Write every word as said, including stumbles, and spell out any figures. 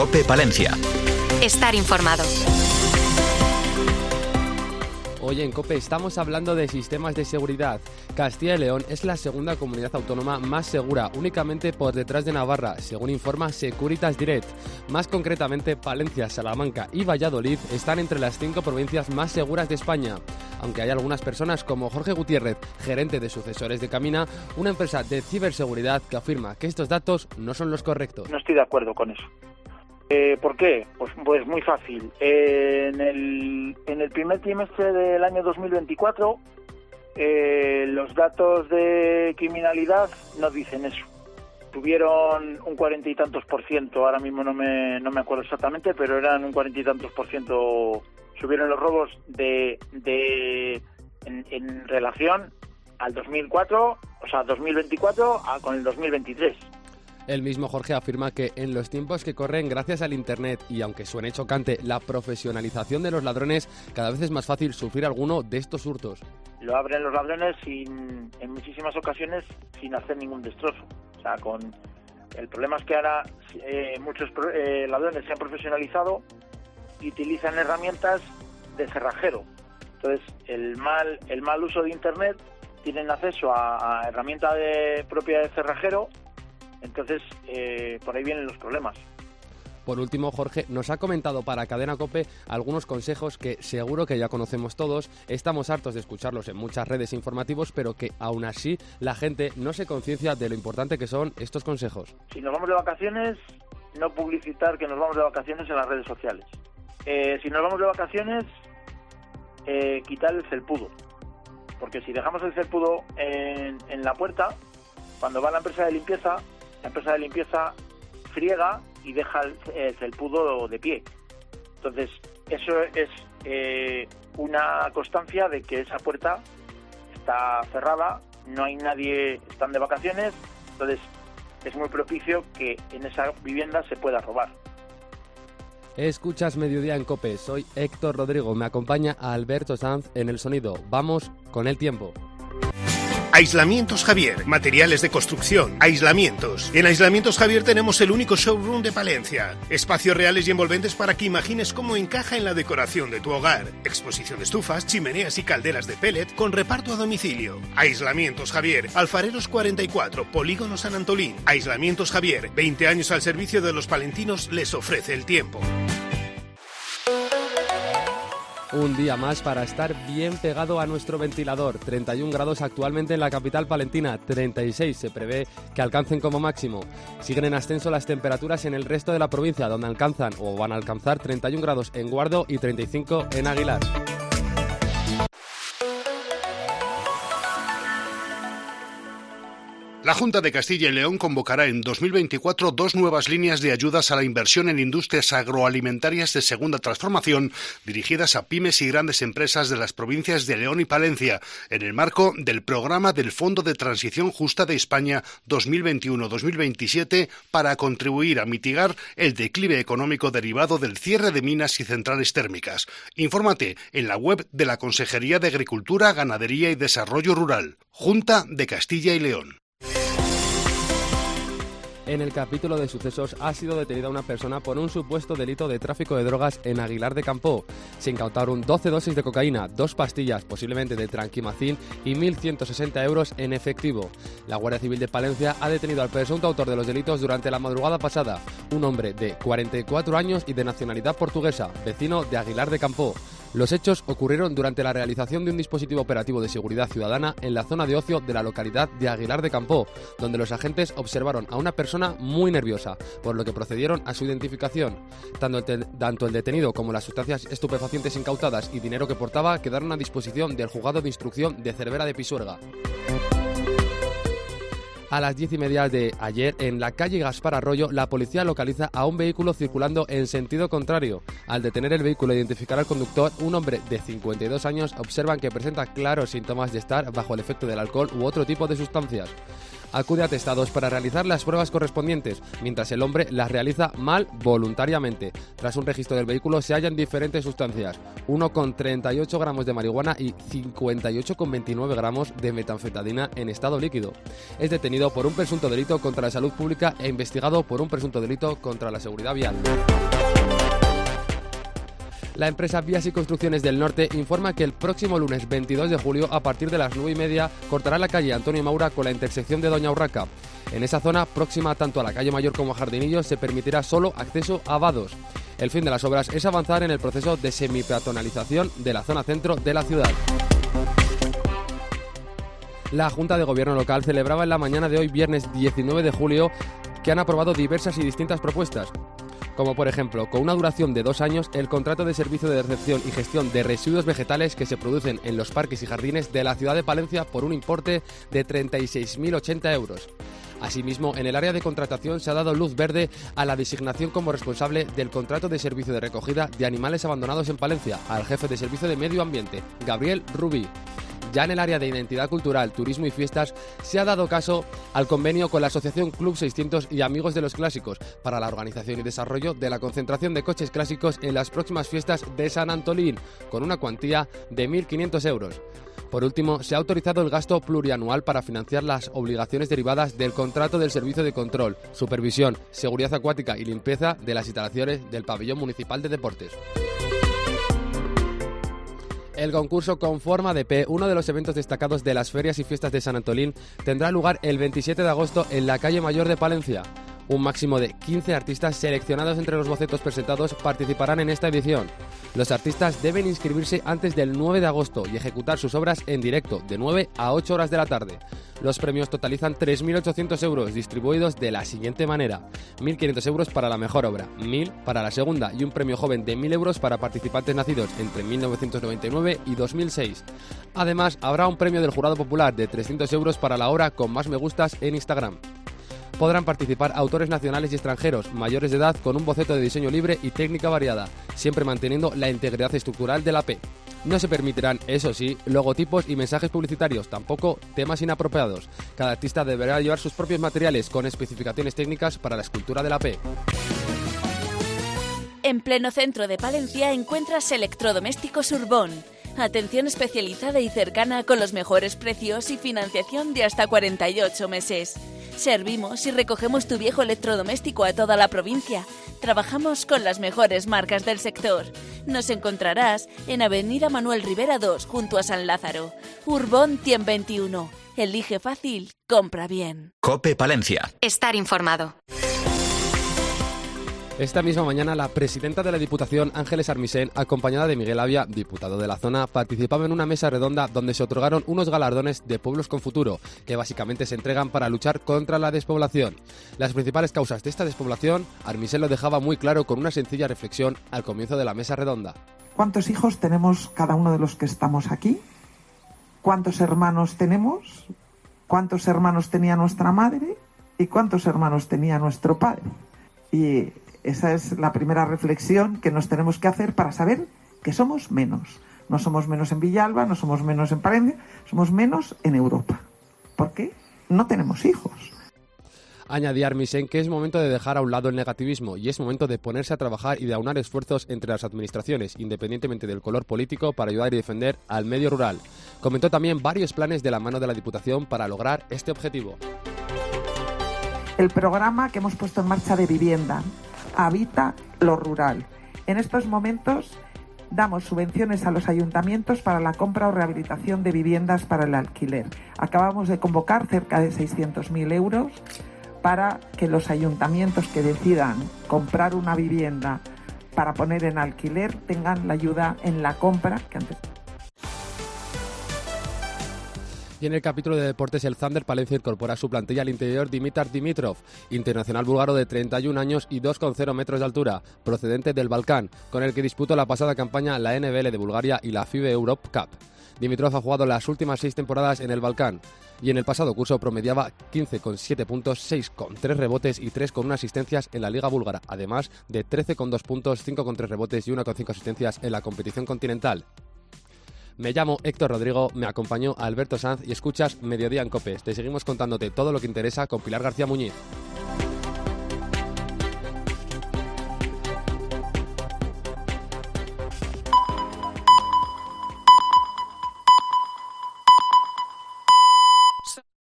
COPE Palencia. Estar informado. Hoy en COPE estamos hablando de sistemas de seguridad. Castilla y León es la segunda comunidad autónoma más segura, únicamente por detrás de Navarra, según informa Securitas Direct. Más concretamente, Palencia, Salamanca y Valladolid están entre las cinco provincias más seguras de España. Aunque hay algunas personas como Jorge Gutiérrez, gerente de Sucesores de Camina, una empresa de ciberseguridad, que afirma que estos datos no son los correctos. No estoy de acuerdo con eso. Eh, ¿Por qué? Pues, pues muy fácil. Eh, en, el, en el primer trimestre del año dos mil veinticuatro, eh, los datos de criminalidad no dicen eso. Tuvieron un cuarenta y tantos por ciento, ahora mismo no me, no me acuerdo exactamente, pero eran un cuarenta y tantos por ciento, subieron los robos de, de en, en relación al dos mil cuatro, o sea, dos mil veinticuatro a, con el dos mil veintitrés. El mismo Jorge afirma que en los tiempos que corren, gracias al Internet y aunque suene chocante, la profesionalización de los ladrones, cada vez es más fácil sufrir alguno de estos hurtos. Lo abren los ladrones sin, en muchísimas ocasiones sin hacer ningún destrozo. O sea, con el problema es que ahora eh, muchos eh, ladrones se han profesionalizado y utilizan herramientas de cerrajero. Entonces, el mal, el mal uso de Internet, tienen acceso a, a herramienta de, propia de cerrajero. Entonces, eh, por ahí vienen los problemas. Por último, Jorge nos ha comentado para Cadena COPE algunos consejos que seguro que ya conocemos todos. Estamos hartos de escucharlos en muchas redes informativos, pero que aún así la gente no se conciencia de lo importante que son estos consejos. Si nos vamos de vacaciones, no publicitar que nos vamos de vacaciones en las redes sociales. Eh, si nos vamos de vacaciones, eh, quitar el felpudo. Porque si dejamos el felpudo en, en la puerta, cuando va la empresa de limpieza, la empresa de limpieza friega y deja el, el felpudo de pie. Entonces, eso es eh, una constancia de que esa puerta está cerrada, no hay nadie, están de vacaciones, entonces es muy propicio que en esa vivienda se pueda robar. Escuchas Mediodía en COPE, soy Héctor Rodrigo, me acompaña Alberto Sanz en el sonido. Vamos con el tiempo. Aislamientos Javier, materiales de construcción, aislamientos. En Aislamientos Javier tenemos el único showroom de Palencia. Espacios reales y envolventes para que imagines cómo encaja en la decoración de tu hogar. Exposición de estufas, chimeneas y calderas de pellet con reparto a domicilio. Aislamientos Javier, Alfareros cuarenta y cuatro, Polígono San Antolín. Aislamientos Javier, veinte años al servicio de los palentinos, les ofrece el tiempo. Un día más para estar bien pegado a nuestro ventilador. treinta y un grados actualmente en la capital palentina, treinta y seis se prevé que alcancen como máximo. Siguen en ascenso las temperaturas en el resto de la provincia, donde alcanzan o van a alcanzar treinta y un grados en Guardo y treinta y cinco en Aguilar. La Junta de Castilla y León convocará en dos mil veinticuatro dos nuevas líneas de ayudas a la inversión en industrias agroalimentarias de segunda transformación dirigidas a pymes y grandes empresas de las provincias de León y Palencia, en el marco del programa del Fondo de Transición Justa de España dos mil veintiuno a dos mil veintisiete para contribuir a mitigar el declive económico derivado del cierre de minas y centrales térmicas. Infórmate en la web de la Consejería de Agricultura, Ganadería y Desarrollo Rural. Junta de Castilla y León. En el capítulo de sucesos ha sido detenida una persona por un supuesto delito de tráfico de drogas en Aguilar de Campoo. Se incautaron doce dosis de cocaína, dos pastillas, posiblemente de tranquimacín, y mil ciento sesenta euros en efectivo. La Guardia Civil de Palencia ha detenido al presunto autor de los delitos durante la madrugada pasada, un hombre de cuarenta y cuatro años y de nacionalidad portuguesa, vecino de Aguilar de Campoo. Los hechos ocurrieron durante la realización de un dispositivo operativo de seguridad ciudadana en la zona de ocio de la localidad de Aguilar de Campoo, donde los agentes observaron a una persona muy nerviosa, por lo que procedieron a su identificación. Tanto el, te- tanto el detenido como las sustancias estupefacientes incautadas y dinero que portaba quedaron a disposición del juzgado de instrucción de Cervera de Pisuerga. A las diez y media de ayer, en la calle Gaspar Arroyo, la policía localiza a un vehículo circulando en sentido contrario. Al detener el vehículo e identificar al conductor, un hombre de cincuenta y dos años observan que presenta claros síntomas de estar bajo el efecto del alcohol u otro tipo de sustancias. acude a testados para realizar las pruebas correspondientes, mientras el hombre las realiza mal voluntariamente. Tras un registro del vehículo se hallan diferentes sustancias, uno coma treinta y ocho gramos de marihuana y cincuenta y ocho coma veintinueve gramos de metanfetamina en estado líquido. Es detenido por un presunto delito contra la salud pública e investigado por un presunto delito contra la seguridad vial. La empresa Vías y Construcciones del Norte informa que el próximo lunes veintidós de julio, a partir de las nueve y media, cortará la calle Antonio Maura con la intersección de Doña Urraca. En esa zona, próxima tanto a la calle Mayor como a Jardinillo, se permitirá solo acceso a vados. El fin de las obras es avanzar en el proceso de semipeatonalización de la zona centro de la ciudad. La Junta de Gobierno local celebraba en la mañana de hoy, viernes diecinueve de julio, que han aprobado diversas y distintas propuestas, como por ejemplo, con una duración de dos años, el contrato de servicio de recepción y gestión de residuos vegetales que se producen en los parques y jardines de la ciudad de Palencia por un importe de treinta y seis mil ochenta euros. Asimismo, en el área de contratación se ha dado luz verde a la designación como responsable del contrato de servicio de recogida de animales abandonados en Palencia, al jefe de servicio de Medio Ambiente, Gabriel Rubí. Ya en el área de identidad cultural, turismo y fiestas, se ha dado caso al convenio con la Asociación Club seiscientos y Amigos de los Clásicos para la organización y desarrollo de la concentración de coches clásicos en las próximas fiestas de San Antolín, con una cuantía de mil quinientos euros. Por último, se ha autorizado el gasto plurianual para financiar las obligaciones derivadas del contrato del servicio de control, supervisión, seguridad acuática y limpieza de las instalaciones del Pabellón Municipal de Deportes. El concurso con forma de P, uno de los eventos destacados de las ferias y fiestas de San Antolín, tendrá lugar el veintisiete de agosto en la calle Mayor de Palencia. Un máximo de quince artistas seleccionados entre los bocetos presentados participarán en esta edición. Los artistas deben inscribirse antes del nueve de agosto y ejecutar sus obras en directo, de nueve a ocho horas de la tarde. Los premios totalizan tres mil ochocientos euros, distribuidos de la siguiente manera: mil quinientos euros para la mejor obra, mil para la segunda y un premio joven de mil euros para participantes nacidos entre mil novecientos noventa y nueve y dos mil seis. Además, habrá un premio del jurado popular de trescientos euros para la obra con más me gustas en Instagram. Podrán participar autores nacionales y extranjeros, mayores de edad, con un boceto de diseño libre y técnica variada, siempre manteniendo la integridad estructural de la P. No se permitirán, eso sí, logotipos y mensajes publicitarios, tampoco temas inapropiados. Cada artista deberá llevar sus propios materiales con especificaciones técnicas para la escultura de la P. En pleno centro de Palencia encuentras Electrodomésticos Urbón. Atención especializada y cercana con los mejores precios y financiación de hasta cuarenta y ocho meses. Servimos y recogemos tu viejo electrodoméstico a toda la provincia. Trabajamos con las mejores marcas del sector. Nos encontrarás en Avenida Manuel Rivera dos, junto a San Lázaro. Urbón cien veintiuno. Elige fácil, compra bien. COPE Palencia. Estar informado. Esta misma mañana, la presidenta de la Diputación, Ángeles Armisen, acompañada de Miguel Avia, diputado de la zona, participaba en una mesa redonda donde se otorgaron unos galardones de pueblos con futuro, que básicamente se entregan para luchar contra la despoblación. Las principales causas de esta despoblación, Armisen lo dejaba muy claro con una sencilla reflexión al comienzo de la mesa redonda. ¿Cuántos hijos tenemos cada uno de los que estamos aquí? ¿Cuántos hermanos tenemos? ¿Cuántos hermanos tenía nuestra madre? ¿Y cuántos hermanos tenía nuestro padre? Y esa es la primera reflexión que nos tenemos que hacer para saber que somos menos. No somos menos en Villalba, no somos menos en Palencia, somos menos en Europa. ¿Por qué? No tenemos hijos. Añadía Armisen que es momento de dejar a un lado el negativismo y es momento de ponerse a trabajar y de aunar esfuerzos entre las administraciones, independientemente del color político, para ayudar y defender al medio rural. Comentó también varios planes de la mano de la Diputación para lograr este objetivo. El programa que hemos puesto en marcha de vivienda, Habita lo Rural. En estos momentos damos subvenciones a los ayuntamientos para la compra o rehabilitación de viviendas para el alquiler. Acabamos de convocar cerca de seiscientos mil euros para que los ayuntamientos que decidan comprar una vivienda para poner en alquiler tengan la ayuda en la compra que antes. Y en el capítulo de deportes, el Thunder Palencia incorpora a su plantilla al interior Dimitar Dimitrov, internacional búlgaro de treinta y un años y dos coma cero metros de altura, procedente del Balcán, con el que disputó la pasada campaña la N B L de Bulgaria y la FIBA Europe Cup. Dimitrov ha jugado las últimas seis temporadas en el Balcán y en el pasado curso promediaba quince coma siete puntos, seis coma tres rebotes y tres coma uno asistencias en la Liga Búlgara, además de trece coma dos puntos, cinco coma tres rebotes y uno coma cinco asistencias en la competición continental. Me llamo Héctor Rodrigo, me acompañó Alberto Sanz y escuchas Mediodía en COPE. Te seguimos contándote todo lo que interesa con Pilar García Muñiz.